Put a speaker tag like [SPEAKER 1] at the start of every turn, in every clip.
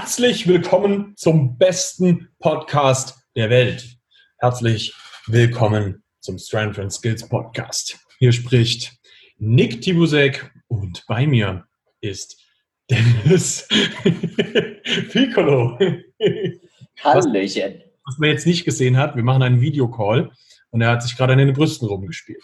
[SPEAKER 1] Herzlich willkommen zum besten Podcast der Welt. Herzlich willkommen zum Strength and Skills Podcast. Hier spricht Nick Tibusek und bei mir ist Dennis Piccolo.
[SPEAKER 2] Hallöchen.
[SPEAKER 1] Was man jetzt nicht gesehen hat, wir machen einen Videocall und er hat sich gerade an den Brüsten rumgespielt.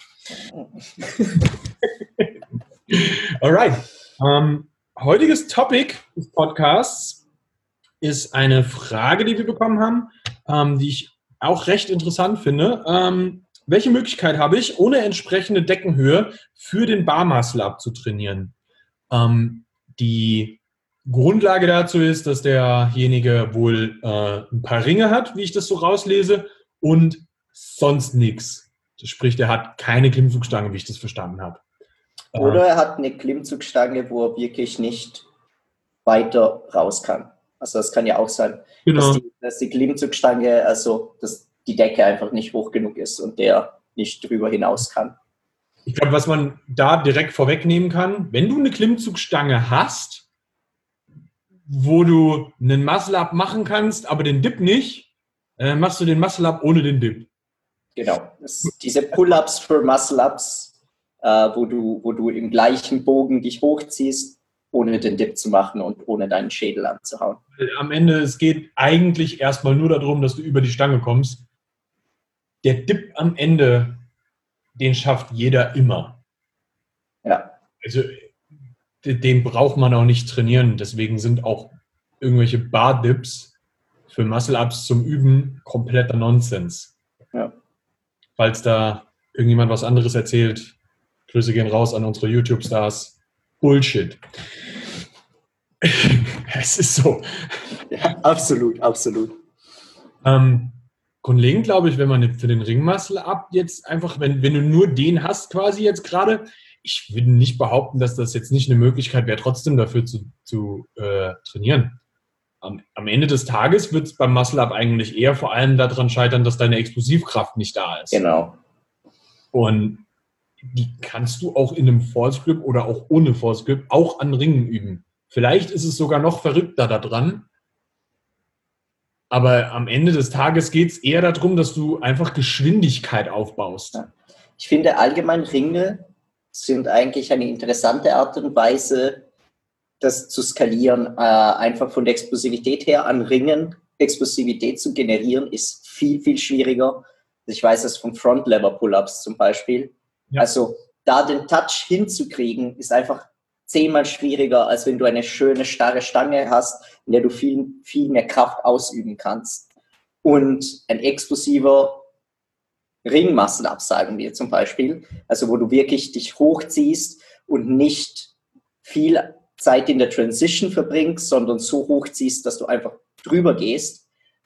[SPEAKER 1] Alright. Heutiges Topic des Podcasts ist eine Frage, die wir bekommen haben, die ich auch recht interessant finde. Welche Möglichkeit habe ich, ohne entsprechende Deckenhöhe für den Bar Muscle Up zu trainieren? Die Grundlage dazu ist, dass derjenige wohl ein paar Ringe hat, wie ich das so rauslese, und sonst nichts. Sprich, der hat keine Klimmzugstange, wie ich das verstanden habe.
[SPEAKER 2] Oder er hat eine Klimmzugstange, wo er wirklich nicht weiter raus kann. Also das kann ja auch sein,
[SPEAKER 1] Genau.
[SPEAKER 2] dass die Klimmzugstange, also dass die Decke einfach nicht hoch genug ist und der nicht drüber hinaus kann.
[SPEAKER 1] Ich glaube, was man da direkt vorwegnehmen kann, wenn du eine Klimmzugstange hast, wo du einen Muscle-Up machen kannst, aber den Dip nicht, machst du den Muscle-Up ohne den Dip.
[SPEAKER 2] Genau, diese Pull-Ups für Muscle-Ups, wo du im gleichen Bogen dich hochziehst, ohne den Dip zu machen und ohne deinen Schädel anzuhauen.
[SPEAKER 1] Am Ende, es geht eigentlich erstmal nur darum, dass du über die Stange kommst. Der Dip am Ende, den schafft jeder immer.
[SPEAKER 2] Ja.
[SPEAKER 1] Also den braucht man auch nicht trainieren. Deswegen sind auch irgendwelche Bar-Dips für Muscle-Ups zum Üben kompletter Nonsens.
[SPEAKER 2] Ja.
[SPEAKER 1] Falls da irgendjemand was anderes erzählt, Grüße gehen raus an unsere YouTube-Stars. Bullshit. Es ist so.
[SPEAKER 2] Ja, absolut, absolut.
[SPEAKER 1] Grundlegend glaube ich, wenn man für den Ring-Muscle-Up jetzt einfach, wenn du nur den hast quasi jetzt gerade, ich würde nicht behaupten, dass das jetzt nicht eine Möglichkeit wäre, trotzdem dafür zu trainieren. Am Ende des Tages wird es beim Muscle-Up eigentlich eher vor allem daran scheitern, dass deine Explosivkraft nicht da ist.
[SPEAKER 2] Genau.
[SPEAKER 1] Und die kannst du auch in einem False Grip oder auch ohne False Grip auch an Ringen üben. Vielleicht ist es sogar noch verrückter da dran. Aber am Ende des Tages geht es eher darum, dass du einfach Geschwindigkeit aufbaust.
[SPEAKER 2] Ja. Ich finde allgemein Ringe sind eigentlich eine interessante Art und Weise, das zu skalieren. Einfach von der Explosivität her an Ringen Explosivität zu generieren, ist viel, viel schwieriger. Ich weiß das von Front-Lever-Pull-Ups zum Beispiel. Ja. Also da den Touch hinzukriegen, ist einfach 10-mal schwieriger, als wenn du eine schöne, starre Stange hast, in der du viel, viel mehr Kraft ausüben kannst. Und ein explosiver Ring-Muscle-Up, sagen wir zum Beispiel, also wo du wirklich dich hochziehst und nicht viel Zeit in der Transition verbringst, sondern so hochziehst, dass du einfach drüber gehst,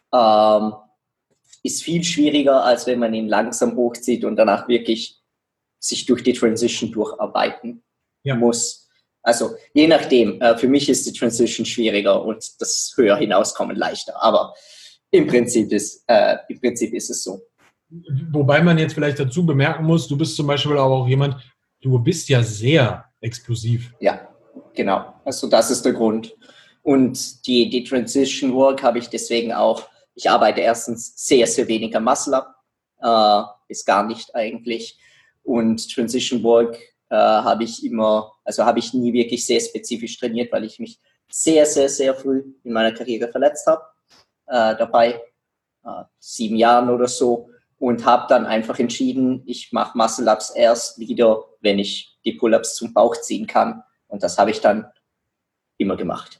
[SPEAKER 2] ist viel schwieriger, als wenn man ihn langsam hochzieht und danach wirklich sich durch die Transition durcharbeiten muss. Also je nachdem, für mich ist die Transition schwieriger und das höher hinauskommen leichter, aber im Prinzip ist es so.
[SPEAKER 1] Wobei man jetzt vielleicht dazu bemerken muss, du bist zum Beispiel aber auch jemand, du bist ja sehr explosiv.
[SPEAKER 2] Ja, genau. Also das ist der Grund. Und die Transition Work habe ich deswegen auch, ich arbeite erstens sehr, sehr wenig am Muscle-Up, bis gar nicht eigentlich. Und Transition Work habe ich nie wirklich sehr spezifisch trainiert, weil ich mich sehr, sehr, sehr früh in meiner Karriere verletzt habe. Dabei 7 Jahren oder so. Und habe dann einfach entschieden, ich mache Muscle-Ups erst wieder, wenn ich die Pull-Ups zum Bauch ziehen kann. Und das habe ich dann immer gemacht.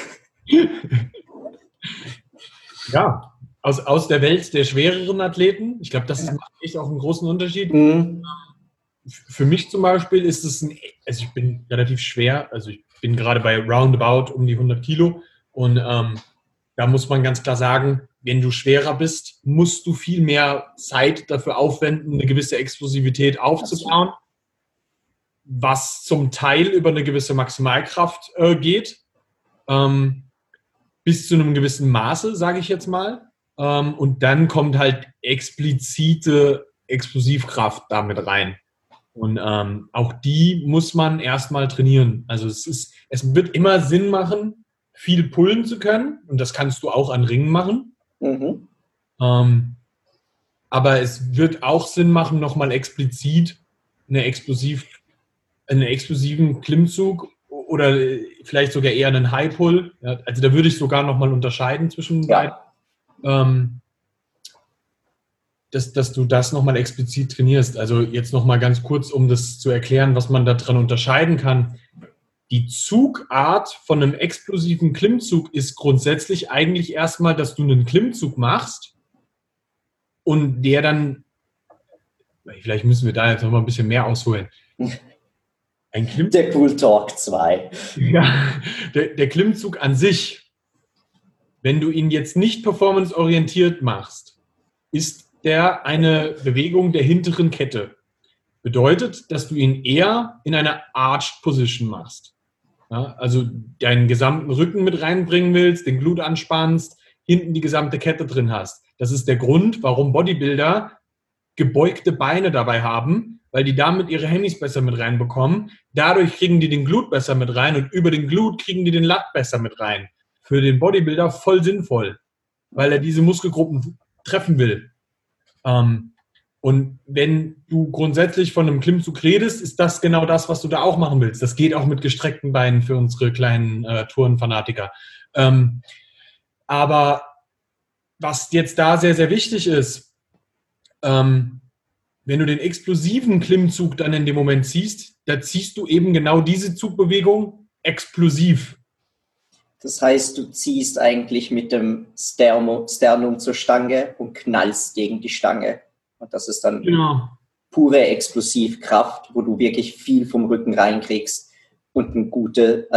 [SPEAKER 1] Ja, aus der Welt der schwereren Athleten. Ich glaube, das macht echt auch einen großen Unterschied. Mhm. Für mich zum Beispiel ist es also ich bin relativ schwer, also ich bin gerade bei roundabout um die 100 Kilo und da muss man ganz klar sagen, wenn du schwerer bist, musst du viel mehr Zeit dafür aufwenden, eine gewisse Explosivität aufzubauen, was zum Teil über eine gewisse Maximalkraft geht, bis zu einem gewissen Maße, sage ich jetzt mal. Und dann kommt halt explizite Explosivkraft damit rein. Und auch die muss man erstmal trainieren. Also es wird immer Sinn machen, viel pullen zu können. Und das kannst du auch an Ringen machen.
[SPEAKER 2] Mhm.
[SPEAKER 1] Aber es wird auch Sinn machen, nochmal explizit einen explosiven Klimmzug oder vielleicht sogar eher einen High-Pull. Ja, also da würde ich sogar nochmal unterscheiden zwischen beiden. Dass du das nochmal explizit trainierst. Also jetzt nochmal ganz kurz, um das zu erklären, was man daran unterscheiden kann. Die Zugart von einem explosiven Klimmzug ist grundsätzlich eigentlich erstmal, dass du einen Klimmzug machst und der dann, vielleicht müssen wir da jetzt nochmal ein bisschen mehr ausholen.
[SPEAKER 2] Der Cool Talk 2.
[SPEAKER 1] Ja, der Klimmzug an sich, wenn du ihn jetzt nicht performanceorientiert machst, ist der eine Bewegung der hinteren Kette. Bedeutet, dass du ihn eher in einer Arched Position machst. Ja, also deinen gesamten Rücken mit reinbringen willst, den Glut anspannst, hinten die gesamte Kette drin hast. Das ist der Grund, warum Bodybuilder gebeugte Beine dabei haben, weil die damit ihre Hemis besser mit reinbekommen. Dadurch kriegen die den Glut besser mit rein und über den Glut kriegen die den Lat besser mit rein. Für den Bodybuilder voll sinnvoll, weil er diese Muskelgruppen treffen will. Und wenn du grundsätzlich von einem Klimmzug redest, ist das genau das, was du da auch machen willst. Das geht auch mit gestreckten Beinen für unsere kleinen Tourenfanatiker. Aber was jetzt da sehr, sehr wichtig ist, wenn du den explosiven Klimmzug dann in dem Moment ziehst, da ziehst du eben genau diese Zugbewegung explosiv.
[SPEAKER 2] Das heißt, du ziehst eigentlich mit dem Sternum zur Stange und knallst gegen die Stange. Und das ist dann pure Explosivkraft, wo du wirklich viel vom Rücken reinkriegst und eine gute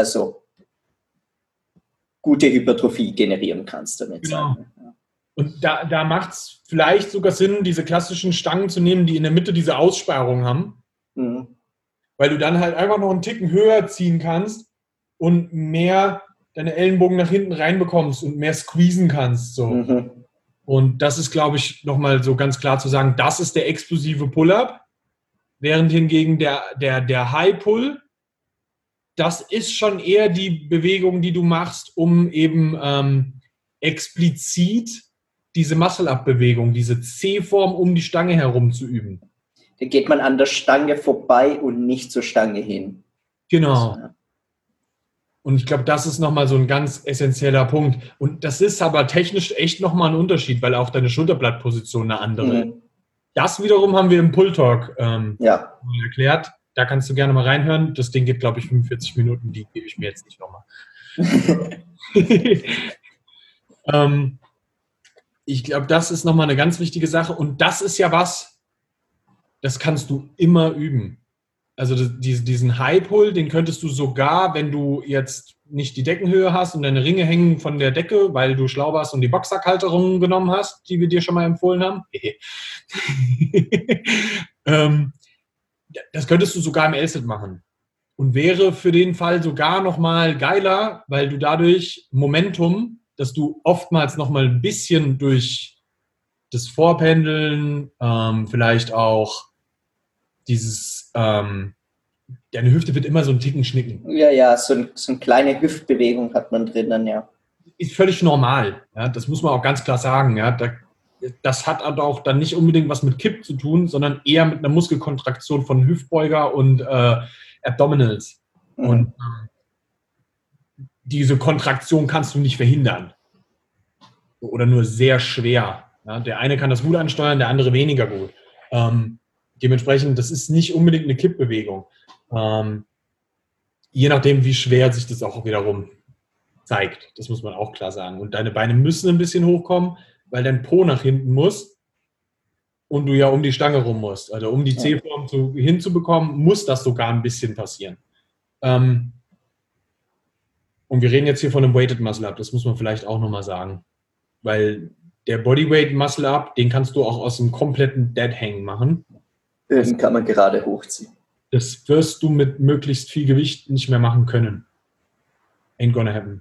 [SPEAKER 2] Hypertrophie generieren kannst damit.
[SPEAKER 1] Genau. Und da macht es vielleicht sogar Sinn, diese klassischen Stangen zu nehmen, die in der Mitte diese Aussparung haben. Mhm. Weil du dann halt einfach noch einen Ticken höher ziehen kannst und mehr deine Ellenbogen nach hinten reinbekommst und mehr squeezen kannst. So. Mhm. Und das ist, glaube ich, nochmal so ganz klar zu sagen, das ist der explosive Pull-Up, während hingegen der High-Pull, das ist schon eher die Bewegung, die du machst, um eben explizit diese Muscle-Up-Bewegung, diese C-Form um die Stange herum zu üben.
[SPEAKER 2] Da geht man an der Stange vorbei und nicht zur Stange hin.
[SPEAKER 1] Genau. Und ich glaube, das ist nochmal so ein ganz essentieller Punkt. Und das ist aber technisch echt nochmal ein Unterschied, weil auch deine Schulterblattposition eine andere ist. Das wiederum haben wir im Pull-Talk erklärt. Da kannst du gerne mal reinhören. Das Ding geht, glaube ich, 45 Minuten. Die gebe ich mir jetzt nicht nochmal. Ich glaube, das ist nochmal eine ganz wichtige Sache. Und das ist ja was, das kannst du immer üben. Also diesen High-Pull, den könntest du sogar, wenn du jetzt nicht die Deckenhöhe hast und deine Ringe hängen von der Decke, weil du schlau warst und die Boxsackhalterungen genommen hast, die wir dir schon mal empfohlen haben. Das könntest du sogar im L-Sit machen. Und wäre für den Fall sogar nochmal geiler, weil du dadurch Momentum, dass du oftmals nochmal ein bisschen durch das Vorpendeln, vielleicht auch dieses, deine Hüfte wird immer so einen Ticken schnicken.
[SPEAKER 2] Ja, so eine kleine Hüftbewegung hat man drin dann, ja.
[SPEAKER 1] Ist völlig normal, ja, das muss man auch ganz klar sagen, ja. Das hat aber auch dann nicht unbedingt was mit Kipp zu tun, sondern eher mit einer Muskelkontraktion von Hüftbeuger und Abdominals. Mhm. Und diese Kontraktion kannst du nicht verhindern. Oder nur sehr schwer. Ja. Der eine kann das gut ansteuern, der andere weniger gut. Dementsprechend, das ist nicht unbedingt eine Kippbewegung. Je nachdem, wie schwer sich das auch wiederum zeigt. Das muss man auch klar sagen. Und deine Beine müssen ein bisschen hochkommen, weil dein Po nach hinten muss und du ja um die Stange rum musst. Also um die C-Form hinzubekommen, muss das sogar ein bisschen passieren. Und wir reden jetzt hier von einem Weighted Muscle-Up. Das muss man vielleicht auch nochmal sagen. Weil der Bodyweight Muscle-Up, den kannst du auch aus einem kompletten Dead Hang machen.
[SPEAKER 2] Den kann man gerade hochziehen.
[SPEAKER 1] Das wirst du mit möglichst viel Gewicht nicht mehr machen können. Ain't gonna happen.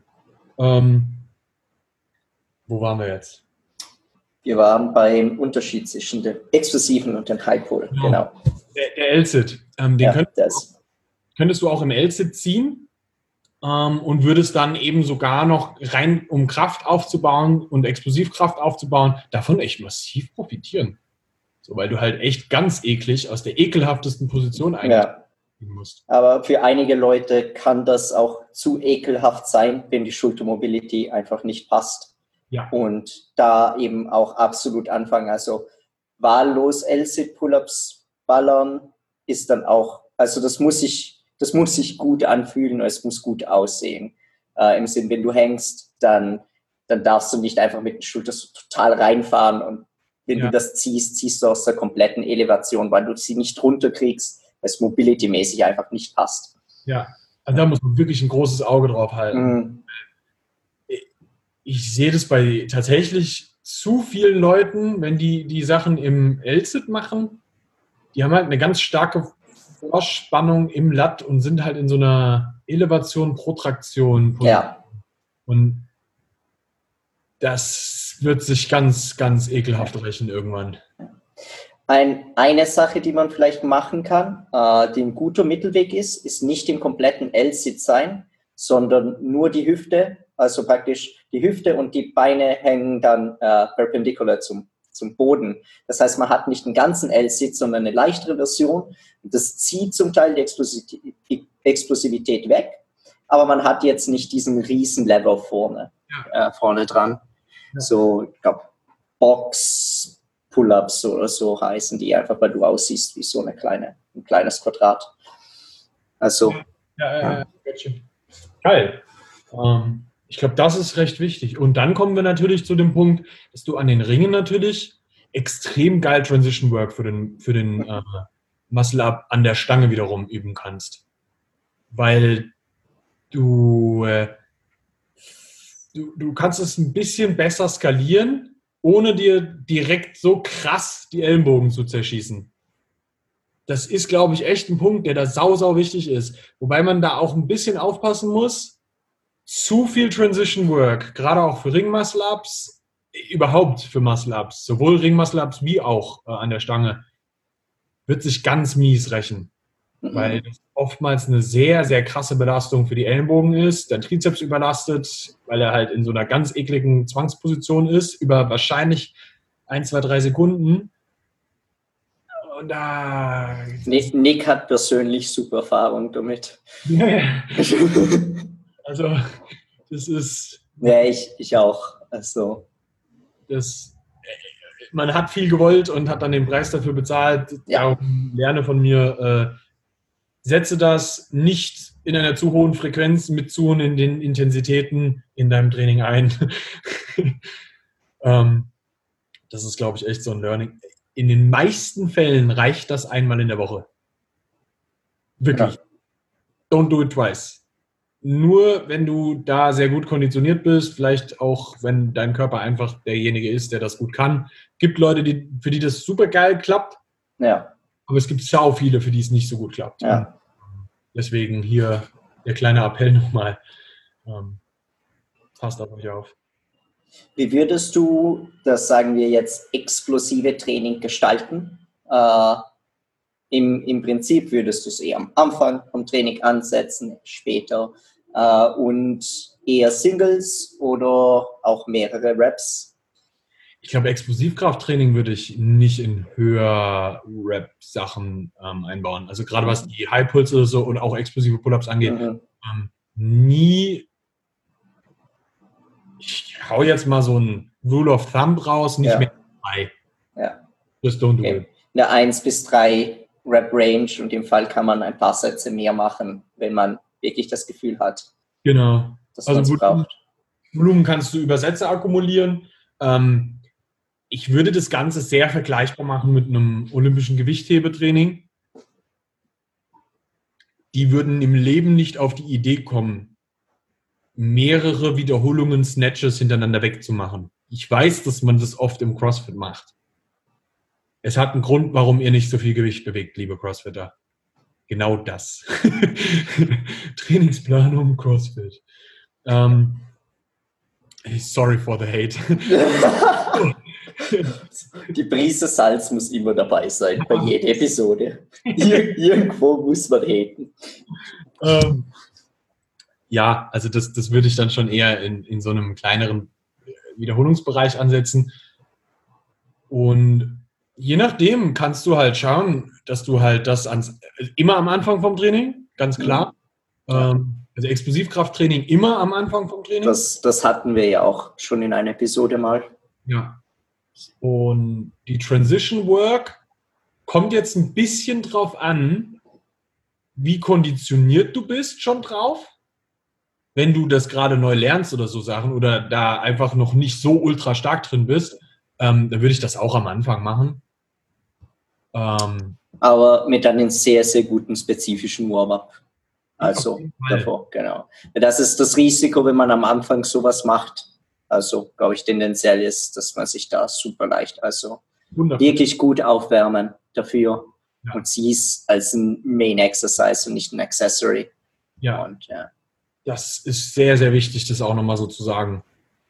[SPEAKER 1] Wo waren wir jetzt?
[SPEAKER 2] Wir waren beim Unterschied zwischen dem explosiven und dem High-Pull. Genau.
[SPEAKER 1] Der L-Sit. Den könntest du auch im L-Sit ziehen. und würdest dann eben sogar noch rein, um Kraft aufzubauen und Explosivkraft aufzubauen, davon echt massiv profitieren. So, weil du halt echt ganz eklig aus der ekelhaftesten Position eigentlich musst.
[SPEAKER 2] Aber für einige Leute kann das auch zu ekelhaft sein, wenn die Schultermobility einfach nicht passt.
[SPEAKER 1] Ja.
[SPEAKER 2] Und da eben auch absolut anfangen. Also wahllos L-Sit-Pull-Ups ballern ist dann auch, also das muss sich gut anfühlen und es muss gut aussehen. Im Sinn, wenn du hängst, dann darfst du nicht einfach mit den Schultern so total reinfahren und wenn du das ziehst du aus der kompletten Elevation, weil du sie nicht runterkriegst, weil es mobility-mäßig einfach nicht passt.
[SPEAKER 1] Ja, also da muss man wirklich ein großes Auge drauf halten. Ich sehe das bei tatsächlich zu vielen Leuten, wenn die Sachen im L-Sit machen, die haben halt eine ganz starke Vorspannung im Lat und sind halt in so einer Elevation, Protraktion.
[SPEAKER 2] Ja.
[SPEAKER 1] Und das wird sich ganz, ganz ekelhaft rächen irgendwann.
[SPEAKER 2] Eine Sache, die man vielleicht machen kann, die ein guter Mittelweg ist nicht im kompletten L-Sit sein, sondern nur die Hüfte, also praktisch die Hüfte und die Beine hängen dann perpendicular zum Boden. Das heißt, man hat nicht einen ganzen L-Sit, sondern eine leichtere Version. Das zieht zum Teil die Explosivität weg, aber man hat jetzt nicht diesen riesen Lever vorne dran. Ja. So, ich glaube, Box Pull-Ups oder so heißen die einfach, weil du aussiehst wie so ein kleines Quadrat. Also.
[SPEAKER 1] Ja. Geil. Ich glaube, das ist recht wichtig. Und dann kommen wir natürlich zu dem Punkt, dass du an den Ringen natürlich extrem geil Transition Work für den Muscle-Up an der Stange wiederum üben kannst. Weil du kannst es ein bisschen besser skalieren, ohne dir direkt so krass die Ellenbogen zu zerschießen. Das ist, glaube ich, echt ein Punkt, der da sau wichtig ist. Wobei man da auch ein bisschen aufpassen muss. Zu viel Transition Work, gerade auch für Ring-Muscle-Ups, überhaupt für Muscle-Ups, sowohl Ring-Muscle-Ups wie auch an der Stange, wird sich ganz mies rächen. Weil das oftmals eine sehr, sehr krasse Belastung für die Ellenbogen ist, der Trizeps überlastet, weil er halt in so einer ganz ekligen Zwangsposition ist, über wahrscheinlich 1, 2, 3 Sekunden. Und da...
[SPEAKER 2] Nick hat persönlich super Erfahrung damit.
[SPEAKER 1] Also, das ist...
[SPEAKER 2] Ja, ich auch. Also...
[SPEAKER 1] Man hat viel gewollt und hat dann den Preis dafür bezahlt.
[SPEAKER 2] Ja.
[SPEAKER 1] Darum lerne von mir... setze das nicht in einer zu hohen Frequenz mit zu hohen Intensitäten in deinem Training ein. Das ist, glaube ich, echt so ein Learning. In den meisten Fällen reicht das einmal in der Woche. Wirklich. Ja. Don't do it twice. Nur wenn du da sehr gut konditioniert bist, vielleicht auch, wenn dein Körper einfach derjenige ist, der das gut kann. Gibt Leute, für die das super geil klappt.
[SPEAKER 2] Ja.
[SPEAKER 1] Aber es gibt sau viele, für die es nicht so gut klappt.
[SPEAKER 2] Ja.
[SPEAKER 1] Deswegen hier der kleine Appell nochmal. Passt auf euch auf.
[SPEAKER 2] Wie würdest du das, sagen wir jetzt, explosive Training gestalten? Im Prinzip würdest du es eher am Anfang vom Training ansetzen, später und eher Singles oder auch mehrere Reps?
[SPEAKER 1] Ich glaube, Explosivkrafttraining würde ich nicht in Höher-Rep-Sachen einbauen. Also gerade was die High-Pulse so und auch explosive Pull-Ups angeht, nie. Ich hau jetzt mal so ein Rule of Thumb raus, nicht mehr 3.
[SPEAKER 2] Ja.
[SPEAKER 1] Just don't do it.
[SPEAKER 2] Eine 1 bis 3 Rep-Range und im Fall kann man ein paar Sätze mehr machen, wenn man wirklich das Gefühl hat,
[SPEAKER 1] genau.
[SPEAKER 2] dass man es braucht.
[SPEAKER 1] Volumen kannst du über Sätze akkumulieren. Ich würde das Ganze sehr vergleichbar machen mit einem olympischen Gewichthebetraining. Die würden im Leben nicht auf die Idee kommen, mehrere Wiederholungen Snatches hintereinander wegzumachen. Ich weiß, dass man das oft im CrossFit macht. Es hat einen Grund, warum ihr nicht so viel Gewicht bewegt, liebe Crossfitter. Genau das. Trainingsplanung, CrossFit. Sorry for the hate.
[SPEAKER 2] Die Prise Salz muss immer dabei sein, bei jeder Episode. Irgendwo muss man haten.
[SPEAKER 1] Ja, also das würde ich dann schon eher in so einem kleineren Wiederholungsbereich ansetzen. Und je nachdem kannst du halt schauen, dass du halt immer am Anfang vom Training, ganz klar.
[SPEAKER 2] Ja.
[SPEAKER 1] Also Explosivkrafttraining immer am Anfang vom Training.
[SPEAKER 2] Das hatten wir ja auch schon in einer Episode mal.
[SPEAKER 1] Ja. Und die Transition Work kommt jetzt ein bisschen drauf an, wie konditioniert du bist schon drauf. Wenn du das gerade neu lernst oder so Sachen oder da einfach noch nicht so ultra stark drin bist, dann würde ich das auch am Anfang machen.
[SPEAKER 2] Aber mit einem sehr, sehr guten spezifischen Warm-up. Also davor, genau. Das ist das Risiko, wenn man am Anfang sowas macht. Also, glaube ich, tendenziell ist, dass man sich da super leicht, also wirklich gut aufwärmen dafür. Ja. Und sieh's als ein Main Exercise und nicht ein Accessory.
[SPEAKER 1] Ja. Und, ja. Das ist sehr, sehr wichtig, das auch nochmal so zu sagen.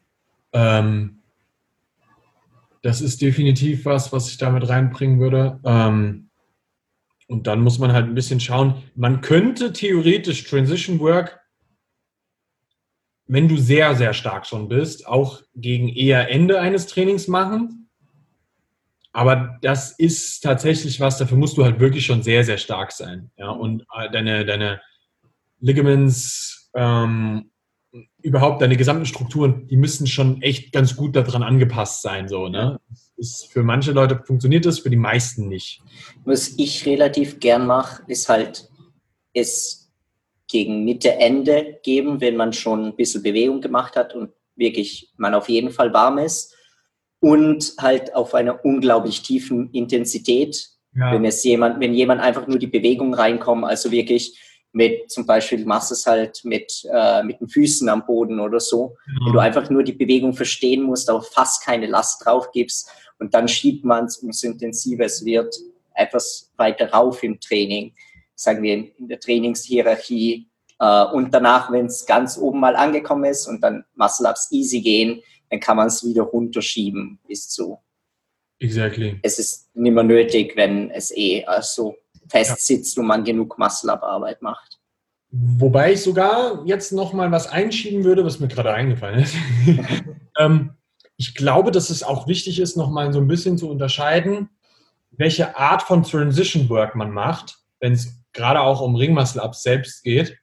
[SPEAKER 1] Das ist definitiv was ich damit reinbringen würde. Und dann muss man halt ein bisschen schauen. Man könnte theoretisch Transition Work, wenn du sehr, sehr stark schon bist, auch gegen eher Ende eines Trainings machen. Aber das ist tatsächlich was, dafür musst du halt wirklich schon sehr, sehr stark sein. Ja? Und deine Ligaments, überhaupt deine gesamten Strukturen, die müssen schon echt ganz gut daran angepasst sein. So, ne? Ist, für manche Leute funktioniert das, für die meisten nicht.
[SPEAKER 2] Was ich relativ gern mache, ist halt, es gegen Mitte, Ende geben, wenn man schon ein bisschen Bewegung gemacht hat und wirklich man auf jeden Fall warm ist. Und halt auf einer unglaublich tiefen Intensität, ja. Wenn jemand einfach nur die Bewegung reinkommt, also wirklich mit, zum Beispiel machst du es halt mit den Füßen am Boden oder so, wenn du einfach nur die Bewegung verstehen musst, aber fast keine Last drauf gibst und dann schiebt man es, umso intensiver es wird, etwas weiter rauf im Training, sagen wir in der Trainingshierarchie, und danach, wenn es ganz oben mal angekommen ist und dann Muscle-Ups easy gehen, dann kann man es wieder runterschieben bis zu.
[SPEAKER 1] Exactly.
[SPEAKER 2] Es ist nicht mehr nötig, wenn es so fest sitzt und man genug Muscle-Up-Arbeit macht.
[SPEAKER 1] Wobei ich sogar jetzt nochmal was einschieben würde, was mir gerade eingefallen ist. Ich glaube, dass es auch wichtig ist, nochmal so ein bisschen zu unterscheiden, welche Art von Transition Work man macht, wenn es gerade auch um Ring-Muscle-Ups selbst geht.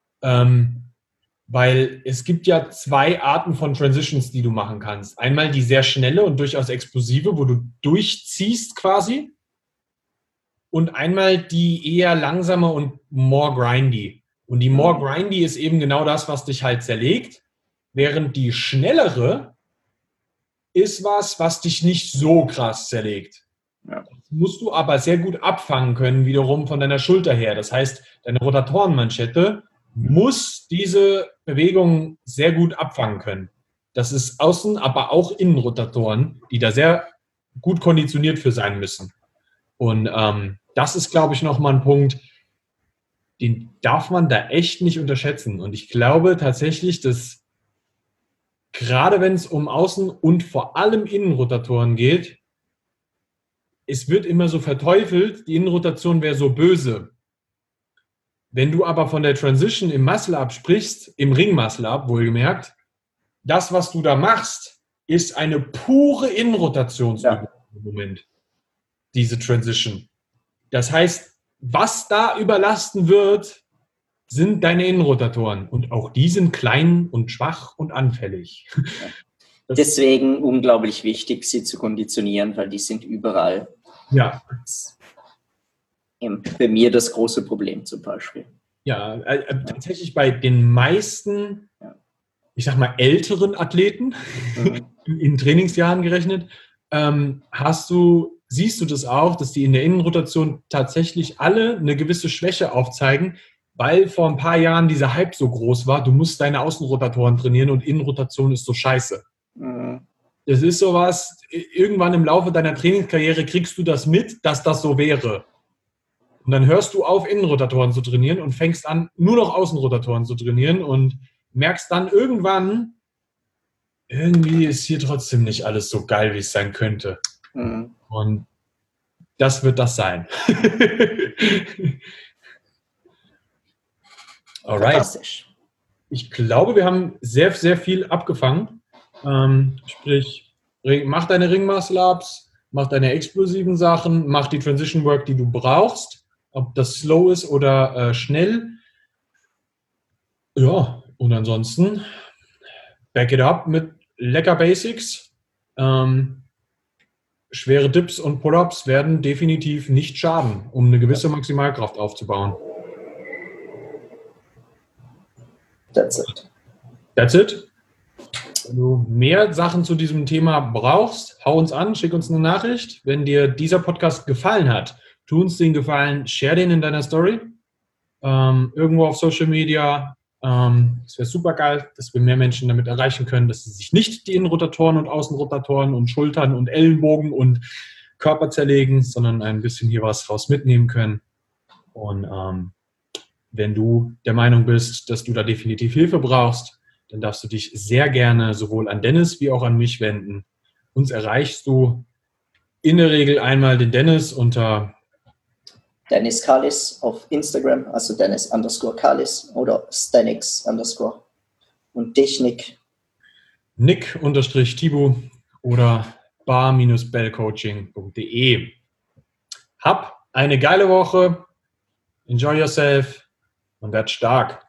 [SPEAKER 1] Weil es gibt ja zwei Arten von Transitions, die du machen kannst. Einmal die sehr schnelle und durchaus explosive, wo du durchziehst quasi. Und einmal die eher langsame und more grindy. Und die more grindy ist eben genau das, was dich halt zerlegt. Während die schnellere ist was dich nicht so krass zerlegt. Ja. Das musst du aber sehr gut abfangen können, wiederum von deiner Schulter her. Das heißt, deine Rotatorenmanschette muss diese Bewegung sehr gut abfangen können. Das ist Außen-, aber auch Innenrotatoren, die da sehr gut konditioniert für sein müssen. Und das ist, glaube ich, nochmal ein Punkt, den darf man da echt nicht unterschätzen. Und ich glaube tatsächlich, dass gerade wenn es um Außen- und vor allem Innenrotatoren geht, es wird immer so verteufelt, die Innenrotation wäre so böse. Wenn du aber von der Transition im Muscle-Up sprichst, im Ring-Muscle-Up wohlgemerkt, das, was du da machst, ist eine pure Innenrotationsübung im Moment, diese Transition. Das heißt, was da überlasten wird, sind deine Innenrotatoren. Und auch die sind klein und schwach und anfällig.
[SPEAKER 2] Deswegen unglaublich wichtig, sie zu konditionieren, weil die sind überall.
[SPEAKER 1] Ja.
[SPEAKER 2] Bei mir das große Problem zum Beispiel.
[SPEAKER 1] Ja, tatsächlich bei den meisten, ich sag mal, älteren Athleten, in Trainingsjahren gerechnet, siehst du das auch, dass die in der Innenrotation tatsächlich alle eine gewisse Schwäche aufzeigen, weil vor ein paar Jahren dieser Hype so groß war, du musst deine Außenrotatoren trainieren und Innenrotation ist so scheiße. Das ist sowas, irgendwann im Laufe deiner Trainingskarriere kriegst du das mit, dass das so wäre. Und dann hörst du auf, Innenrotatoren zu trainieren und fängst an, nur noch Außenrotatoren zu trainieren und merkst dann irgendwann, irgendwie ist hier trotzdem nicht alles so geil, wie es sein könnte. Und das wird das sein. Alright.
[SPEAKER 2] Fantastisch.
[SPEAKER 1] Ich glaube, wir haben sehr, sehr viel abgefangen. Sprich, mach deine Ringmuscle-Ups, mach deine explosiven Sachen, mach die Transition Work, die du brauchst, ob das slow ist oder schnell. Ja, und ansonsten back it up mit lecker Basics. Schwere Dips und Pull-ups werden definitiv nicht schaden, um eine gewisse Maximalkraft aufzubauen.
[SPEAKER 2] That's it.
[SPEAKER 1] That's it. Wenn du mehr Sachen zu diesem Thema brauchst, hau uns an, schick uns eine Nachricht. Wenn dir dieser Podcast gefallen hat, tu uns den Gefallen, share den in deiner Story, irgendwo auf Social Media. Es wäre super geil, dass wir mehr Menschen damit erreichen können, dass sie sich nicht die Innenrotatoren und Außenrotatoren und Schultern und Ellenbogen und Körper zerlegen, sondern ein bisschen hier was raus mitnehmen können. Und wenn du der Meinung bist, dass du da definitiv Hilfe brauchst, dann darfst du dich sehr gerne sowohl an Dennis wie auch an mich wenden. Uns erreichst du in der Regel einmal den Dennis unter
[SPEAKER 2] Dennis Kalis auf Instagram, also Dennis_Kalis oder Stanix_ und dich, Nick.
[SPEAKER 1] Nick_Tibu oder bar-bellcoaching.de. Hab eine geile Woche, enjoy yourself und werd stark.